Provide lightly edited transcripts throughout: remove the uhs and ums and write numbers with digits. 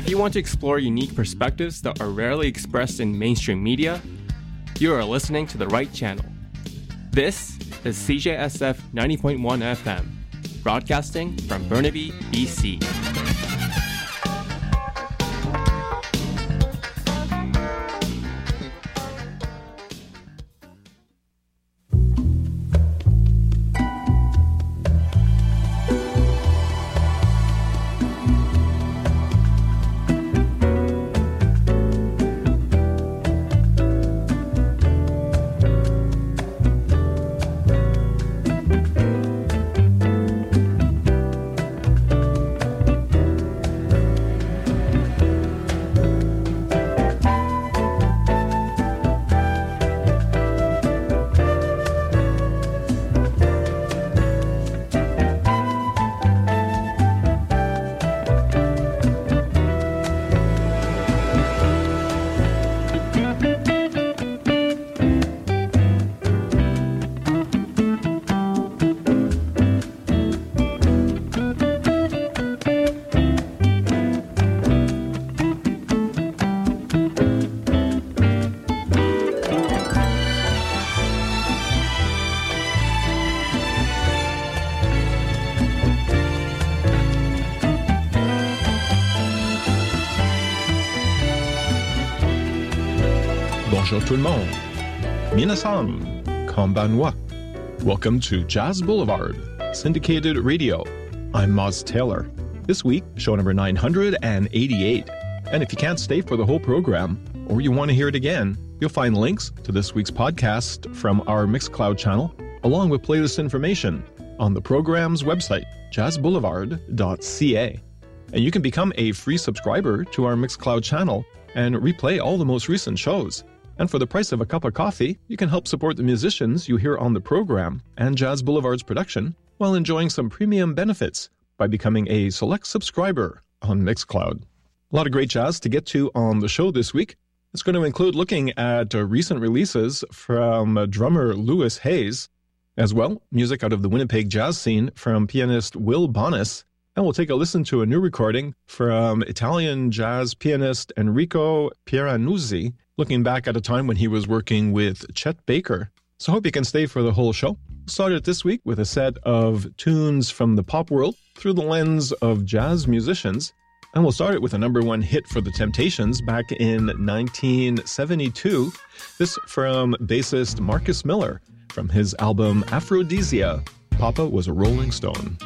If you want to explore unique perspectives that are rarely expressed in mainstream media, you are listening to the right channel. This is CJSF 90.1 FM, broadcasting from Burnaby, BC. Bonjour tout le monde. Minasan, konbanwa. Welcome to Jazz Boulevard, syndicated radio. I'm Moz Taylor. This week, show number 988. And if you can't stay for the whole program, or you want to hear it again, you'll find links to this week's podcast from our Mixcloud channel, along with playlist information on the program's website, jazzboulevard.ca. And you can become a free subscriber to our Mixcloud channel and replay all the most recent shows. And for the price of a cup of coffee, you can help support the musicians you hear on the program and Jazz Boulevard's production while enjoying some premium benefits by becoming a select subscriber on Mixcloud. A lot of great jazz to get to on the show this week. It's going to include looking at recent releases from drummer Louis Hayes, as well music out of the Winnipeg jazz scene from pianist Will Bonis, and we'll take a listen to a new recording from Italian jazz pianist Enrico Pieranuzzi, looking back at a time when he was working with Chet Baker. So I hope you can stay for the whole show. We'll start it this week with a set of tunes from the pop world through the lens of jazz musicians. And we'll start it with a number one hit for The Temptations back in 1972. This from bassist Marcus Miller from his album Aphrodisia, Papa Was a Rolling Stone.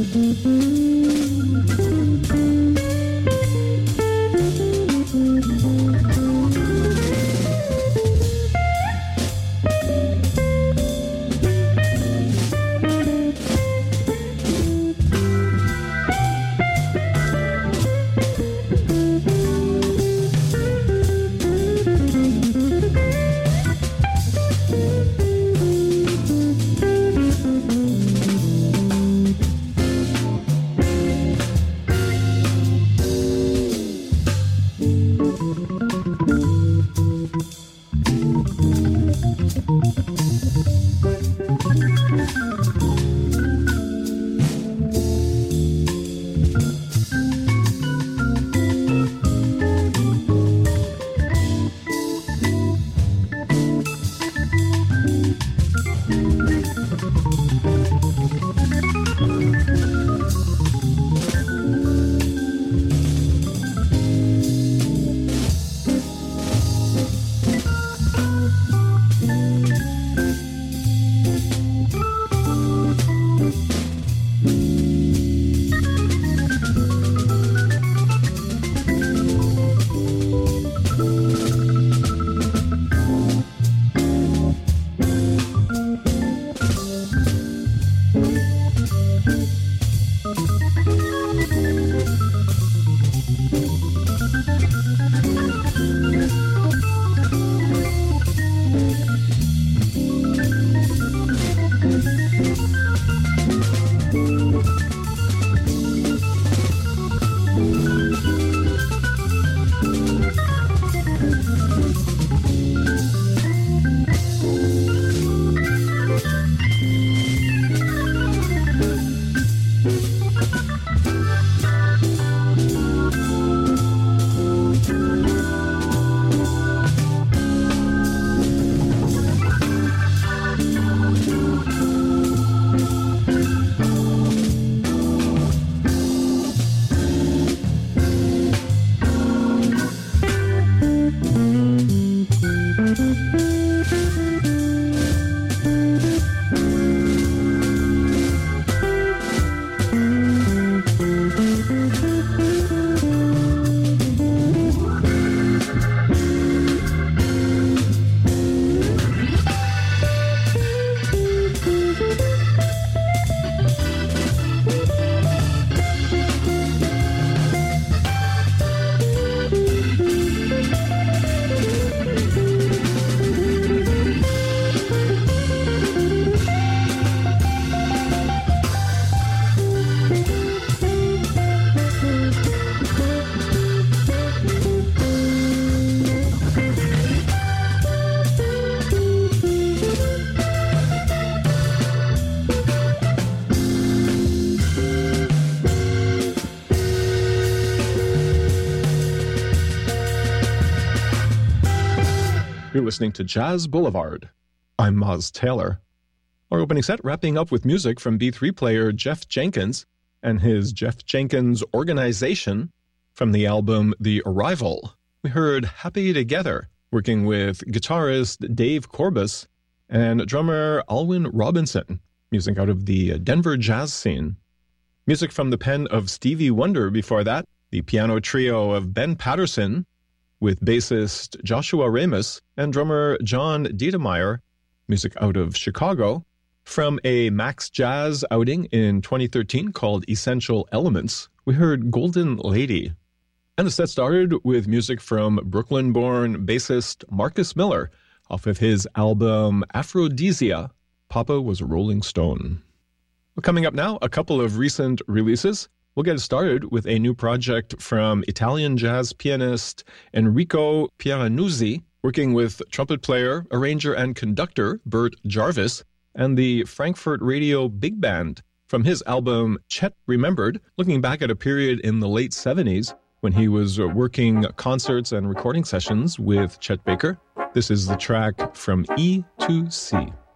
You're listening to Jazz Boulevard. I'm Moz Taylor. Our opening set wrapping up with music from B3 player Jeff Jenkins and his Jeff Jenkins Organization from the album The Arrival. We heard Happy Together, working with guitarist Dave Corbus and drummer Alwyn Robinson, music out of the Denver jazz scene. Music from the pen of Stevie Wonder before that, the piano trio of Ben Patterson, with bassist Joshua Ramus and drummer John Dietemeyer, music out of Chicago. From a Max Jazz outing in 2013 called Essential Elements, we heard Golden Lady. And the set started with music from Brooklyn-born bassist Marcus Miller off of his album Aphrodisia, Papa Was a Rolling Stone. Well, coming up now, a couple of recent releases. We'll get started with a new project from Italian jazz pianist Enrico Pieranuzzi, working with trumpet player, arranger, and conductor Bert Jarvis, and the Frankfurt Radio Big Band from his album Chet Remembered, looking back at a period in the late 70s when he was working concerts and recording sessions with Chet Baker. This is the track From E to C.